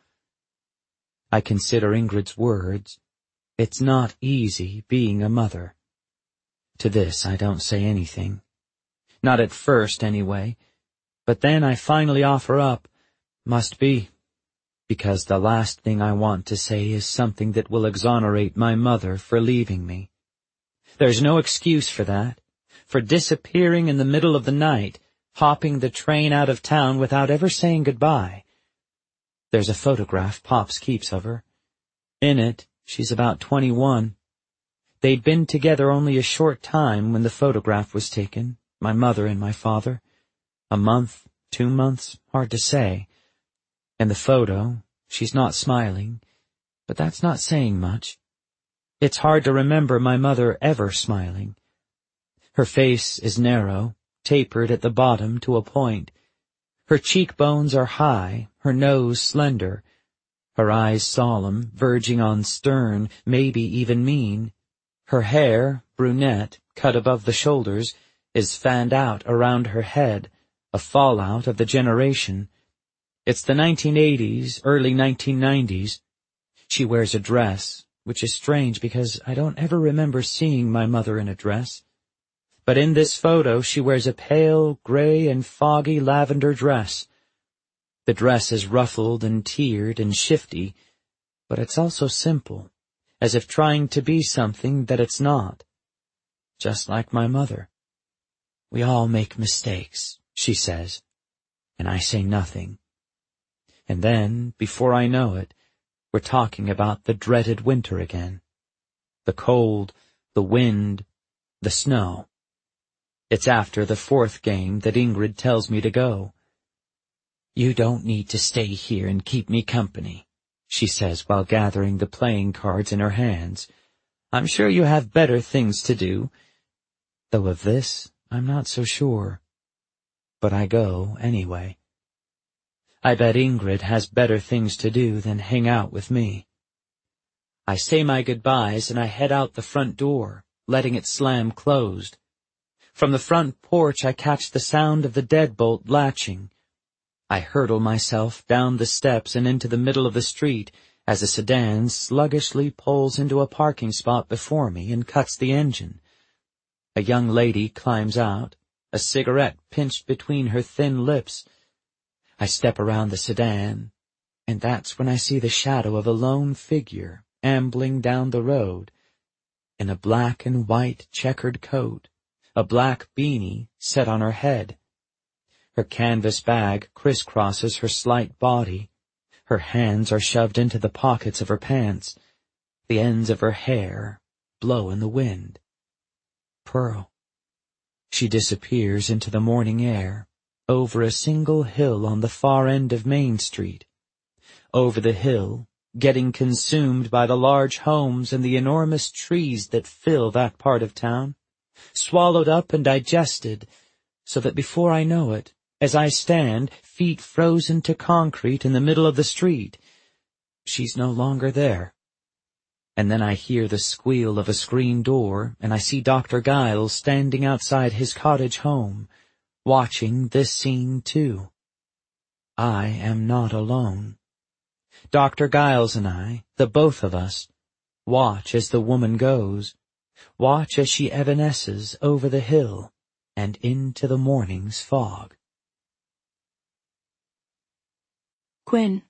I consider Ingrid's words, "It's not easy being a mother." To this I don't say anything. Not at first, anyway. But then I finally offer up, "Must be," because the last thing I want to say is something that will exonerate my mother for leaving me. There's no excuse for that, for disappearing in the middle of the night, hopping the train out of town without ever saying goodbye. There's a photograph Pops keeps of her. In it, she's about 21. They'd been together only a short time when the photograph was taken, my mother and my father. A month, 2 months, hard to say. In the photo, she's not smiling, but that's not saying much. It's hard to remember my mother ever smiling. Her face is narrow, tapered at the bottom to a point. Her cheekbones are high, her nose slender, her eyes solemn, verging on stern, maybe even mean. Her hair, brunette, cut above the shoulders, is fanned out around her head, a fallout of the generation. It's the 1980s, early 1990s. She wears a dress, which is strange because I don't ever remember seeing my mother in a dress. But in this photo she wears a pale, gray and foggy lavender dress. The dress is ruffled and tiered and shifty, but it's also simple, as if trying to be something that it's not. Just like my mother. "We all make mistakes," she says, and I say nothing. And then, before I know it, we're talking about the dreaded winter again. The cold, the wind, the snow. It's after the fourth game that Ingrid tells me to go. "You don't need to stay here and keep me company," she says while gathering the playing cards in her hands. "I'm sure you have better things to do." Though of this, I'm not so sure. But I go anyway. I bet Ingrid has better things to do than hang out with me. I say my goodbyes and I head out the front door, letting it slam closed. From the front porch I catch the sound of the deadbolt latching. I hurtle myself down the steps and into the middle of the street as a sedan sluggishly pulls into a parking spot before me and cuts the engine. A young lady climbs out, a cigarette pinched between her thin lips. I step around the sedan, and that's when I see the shadow of a lone figure ambling down the road, in a black and white checkered coat, a black beanie set on her head. Her canvas bag crisscrosses her slight body. Her hands are shoved into the pockets of her pants. The ends of her hair blow in the wind. Pearl. She disappears into the morning air, over a single hill on the far end of Main Street. Over the hill, getting consumed by the large homes and the enormous trees that fill that part of town, swallowed up and digested, so that before I know it, as I stand, feet frozen to concrete in the middle of the street, she's no longer there. And then I hear the squeal of a screen door, and I see Dr. Giles standing outside his cottage home, watching this scene too. I am not alone. Dr. Giles and I, the both of us, watch as the woman goes, watch as she evanesces over the hill and into the morning's fog. Quinn.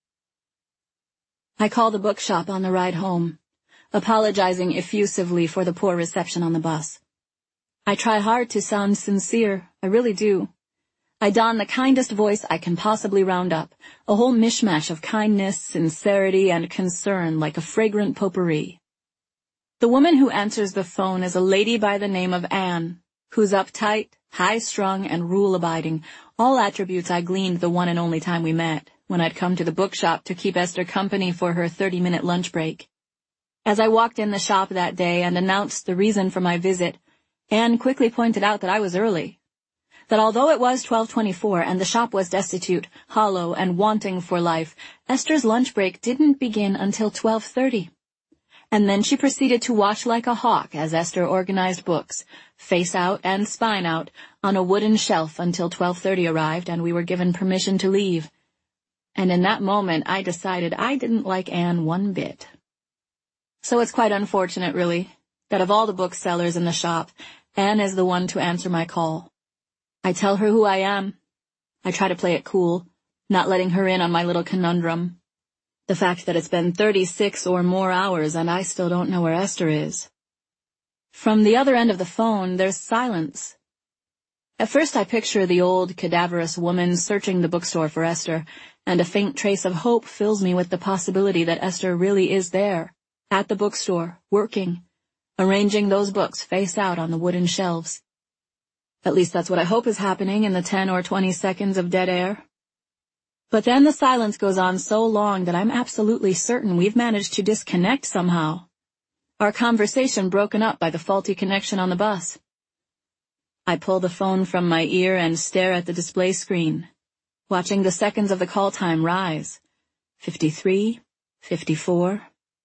I call the bookshop on the ride home, apologizing effusively for the poor reception on the bus. I try hard to sound sincere, I really do. I don the kindest voice I can possibly round up, a whole mishmash of kindness, sincerity, and concern like a fragrant potpourri. The woman who answers the phone is a lady by the name of Anne, who's uptight, high-strung, and rule-abiding, all attributes I gleaned the one and only time we met, when I'd come to the bookshop to keep Esther company for her 30-minute lunch break. As I walked in the shop that day and announced the reason for my visit, Anne quickly pointed out that I was early. That although it was 12:24 and the shop was destitute, hollow, and wanting for life, Esther's lunch break didn't begin until 12:30. And then she proceeded to watch like a hawk as Esther organized books, face out and spine out, on a wooden shelf until 12:30 arrived and we were given permission to leave. And in that moment I decided I didn't like Anne one bit. So it's quite unfortunate, really, that of all the booksellers in the shop, Anne is the one to answer my call. I tell her who I am. I try to play it cool, not letting her in on my little conundrum. The fact that it's been 36 or more hours and I still don't know where Esther is. From the other end of the phone, there's silence. At first I picture the old, cadaverous woman searching the bookstore for Esther, and a faint trace of hope fills me with the possibility that Esther really is there, at the bookstore, working, arranging those books face out on the wooden shelves. At least that's what I hope is happening in the 10 or 20 seconds of dead air. But then the silence goes on so long that I'm absolutely certain we've managed to disconnect somehow. Our conversation broken up by the faulty connection on the bus. I pull the phone from my ear and stare at the display screen, watching the seconds of the call time rise. 53, 54.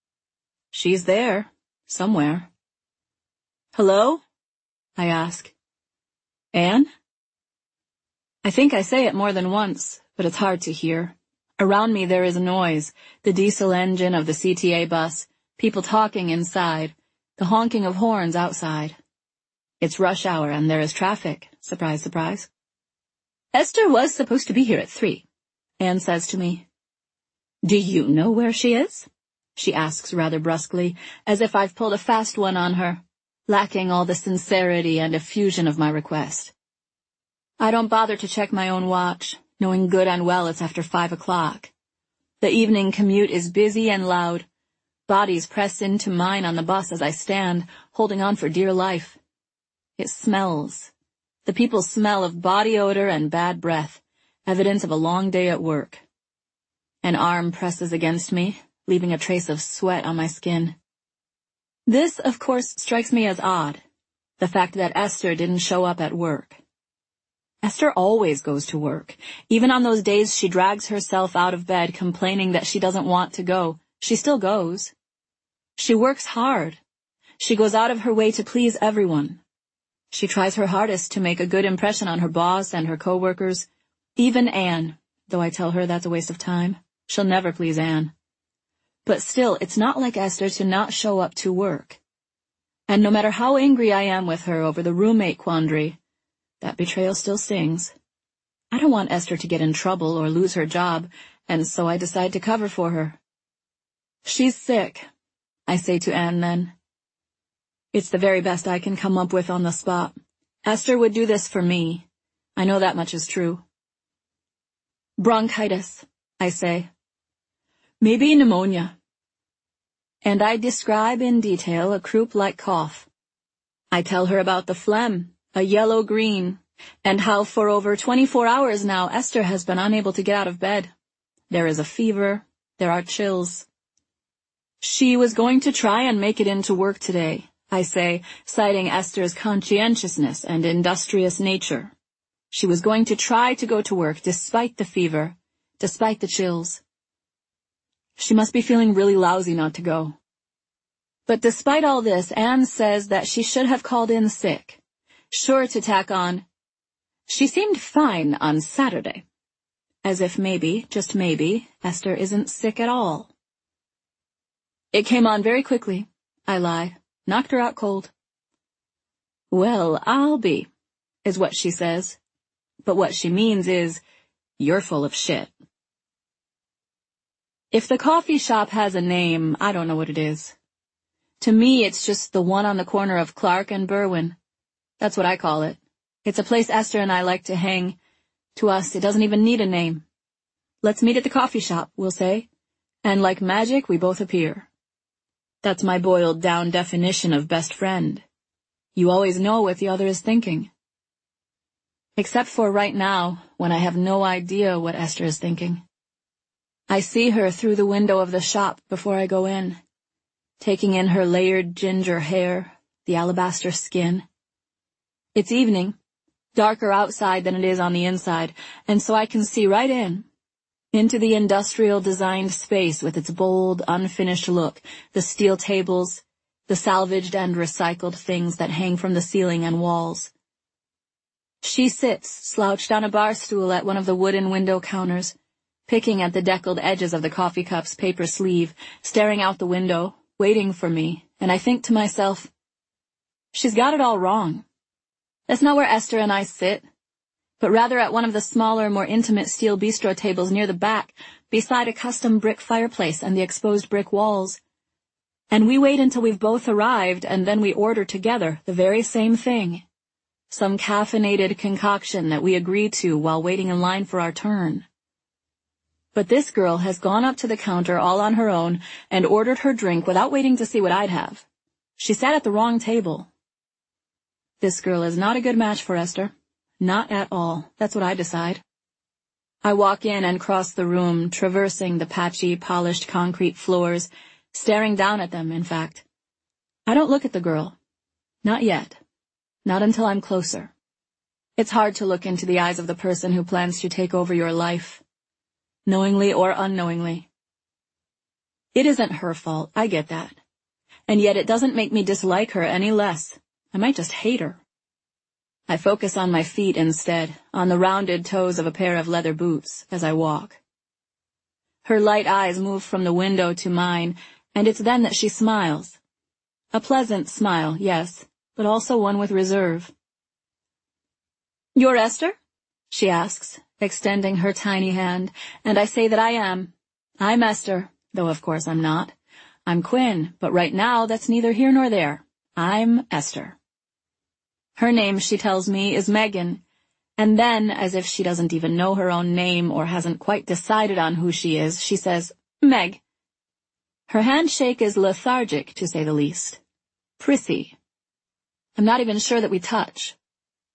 She's there, somewhere. Hello? I ask. Anne? I think I say it more than once, but it's hard to hear. Around me there is noise, the diesel engine of the CTA bus, people talking inside, the honking of horns outside. It's rush hour and there is traffic. Surprise, surprise. Esther was supposed to be here at 3, Anne says to me. Do you know where she is? She asks rather brusquely, as if I've pulled a fast one on her, lacking all the sincerity and effusion of my request. I don't bother to check my own watch, knowing good and well it's after 5 o'clock. The evening commute is busy and loud. Bodies press into mine on the bus as I stand, holding on for dear life. It smells, The people smell of body odor and bad breath, evidence of a long day at work. An arm presses against me, leaving a trace of sweat on my skin. This, of course, strikes me as odd, the fact that Esther didn't show up at work. Esther always goes to work. Even on those days she drags herself out of bed complaining that she doesn't want to go, she still goes. She works hard. She goes out of her way to please everyone. She tries her hardest to make a good impression on her boss and her coworkers, even Anne, though I tell her that's a waste of time. She'll never please Anne. But still, it's not like Esther to not show up to work. And no matter how angry I am with her over the roommate quandary, that betrayal still stings. I don't want Esther to get in trouble or lose her job, and so I decide to cover for her. She's sick, I say to Anne then. It's the very best I can come up with on the spot. Esther would do this for me. I know that much is true. Bronchitis, I say. Maybe pneumonia. And I describe in detail a croup-like cough. I tell her about the phlegm, a yellow-green, and how for over 24 hours now Esther has been unable to get out of bed. There is a fever. There are chills. She was going to try and make it into work today, I say, citing Esther's conscientiousness and industrious nature. She was going to try to go to work despite the fever, despite the chills. She must be feeling really lousy not to go. But despite all this, Anne says that she should have called in sick, sure to tack on, "She seemed fine on Saturday," as if maybe, just maybe, Esther isn't sick at all. "It came on very quickly," I lie, "knocked her out cold." "Well, I'll be," is what she says. But what she means is, "You're full of shit." If the coffee shop has a name, I don't know what it is. To me, it's just the one on the corner of Clark and Berwyn. That's what I call it. It's a place Esther and I like to hang. To us, it doesn't even need a name. "Let's meet at the coffee shop," we'll say, and like magic, we both appear. That's my boiled-down definition of best friend. You always know what the other is thinking. Except for right now, when I have no idea what Esther is thinking. I see her through the window of the shop before I go in, taking in her layered ginger hair, the alabaster skin. It's evening, darker outside than it is on the inside, and so I can see right into the industrial-designed space with its bold, unfinished look, the steel tables, the salvaged and recycled things that hang from the ceiling and walls. She sits, slouched on a bar stool at one of the wooden window counters, picking at the deckled edges of the coffee cup's paper sleeve, staring out the window, waiting for me, and I think to myself, she's got it all wrong. That's not where Esther and I sit, but rather at one of the smaller, more intimate steel bistro tables near the back, beside a custom brick fireplace and the exposed brick walls. And we wait until we've both arrived, and then we order together the very same thing. Some caffeinated concoction that we agree to while waiting in line for our turn. But this girl has gone up to the counter all on her own and ordered her drink without waiting to see what I'd have. She sat at the wrong table. This girl is not a good match for Esther. Not at all. That's what I decide. I walk in and cross the room, traversing the patchy, polished concrete floors, staring down at them, in fact. I don't look at the girl. Not yet. Not until I'm closer. It's hard to look into the eyes of the person who plans to take over your life, knowingly or unknowingly. It isn't her fault, I get that. And yet it doesn't make me dislike her any less. I might just hate her. I focus on my feet instead, on the rounded toes of a pair of leather boots, as I walk. Her light eyes move from the window to mine, and it's then that she smiles. A pleasant smile, yes, but also one with reserve. "You're Esther?" she asks, extending her tiny hand, and I say that I am. I'm Esther, though of course I'm not. I'm Quinn, but right now that's neither here nor there. I'm Esther. Her name, she tells me, is Megan, and then, as if she doesn't even know her own name or hasn't quite decided on who she is, she says, "Meg." Her handshake is lethargic, to say the least. Prissy. I'm not even sure that we touch.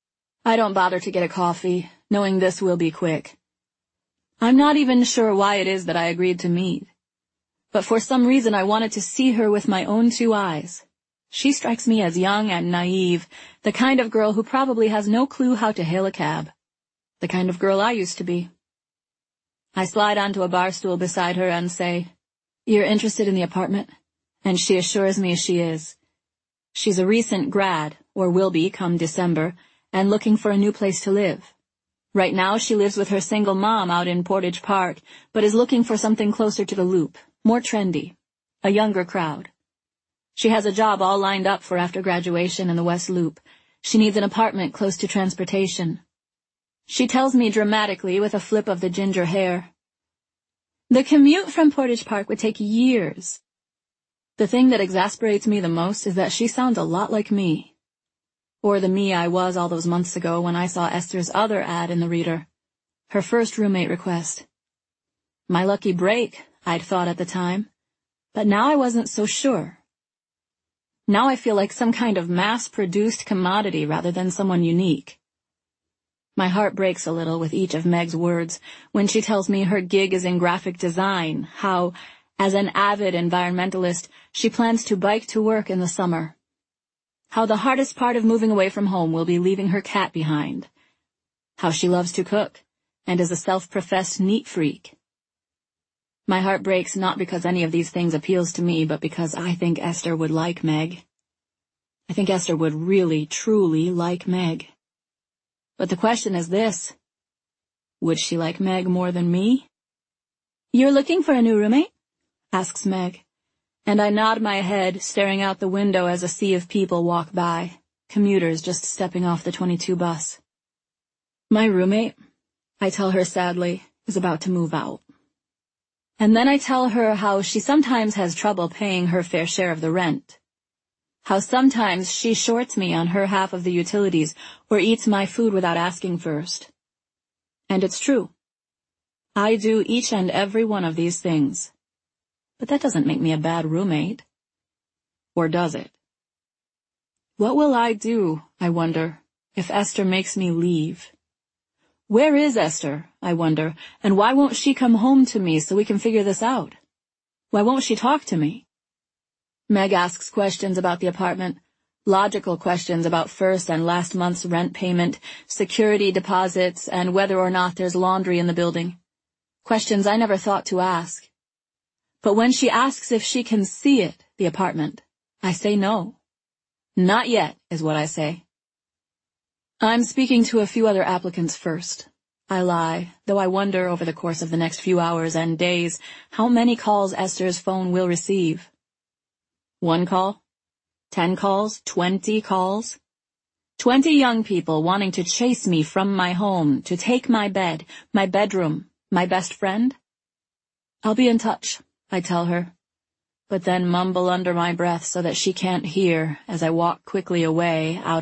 I don't bother to get a coffee, knowing this will be quick. I'm not even sure why it is that I agreed to meet. But for some reason I wanted to see her with my own 2 eyes. She strikes me as young and naive, the kind of girl who probably has no clue how to hail a cab. The kind of girl I used to be. I slide onto a bar stool beside her and say, "You're interested in the apartment?" And she assures me she is. She's a recent grad, or will be come December, and looking for a new place to live. Right now she lives with her single mom out in Portage Park, but is looking for something closer to the Loop, more trendy, a younger crowd. She has a job all lined up for after graduation in the West Loop. She needs an apartment close to transportation. She tells me dramatically with a flip of the ginger hair, "The commute from Portage Park would take years." The thing that exasperates me the most is that she sounds a lot like me. Or the me I was all those months ago when I saw Esther's other ad in the Reader. Her first roommate request. My lucky break, I'd thought at the time. But now I wasn't so sure. Now I feel like some kind of mass-produced commodity rather than someone unique. My heart breaks a little with each of Meg's words when she tells me her gig is in graphic design, how, as an avid environmentalist, she plans to bike to work in the summer. How the hardest part of moving away from home will be leaving her cat behind. How she loves to cook, and is a self-professed neat freak. My heart breaks not because any of these things appeals to me, but because I think Esther would like Meg. I think Esther would really, truly like Meg. But the question is this. Would she like Meg more than me? "You're looking for a new roommate?" asks Meg. And I nod my head, staring out the window as a sea of people walk by, commuters just stepping off the 22 bus. My roommate, I tell her sadly, is about to move out. And then I tell her how she sometimes has trouble paying her fair share of the rent. How sometimes she shorts me on her half of the utilities or eats my food without asking first. And it's true. I do each and every one of these things. But that doesn't make me a bad roommate. Or does it? What will I do, I wonder, if Esther makes me leave? Where is Esther, I wonder, and why won't she come home to me so we can figure this out? Why won't she talk to me? Meg asks questions about the apartment, logical questions about first and last month's rent payment, security deposits, and whether or not there's laundry in the building. Questions I never thought to ask. But when she asks if she can see it, the apartment, I say no. Not yet, is what I say. I'm speaking to a few other applicants first. I lie, though I wonder over the course of the next few hours and days how many calls Esther's phone will receive. 1 call? 10 calls? 20 calls? 20 young people wanting to chase me from my home, to take my bed, my bedroom, my best friend? I'll be in touch, I tell her, but then mumble under my breath so that she can't hear as I walk quickly away out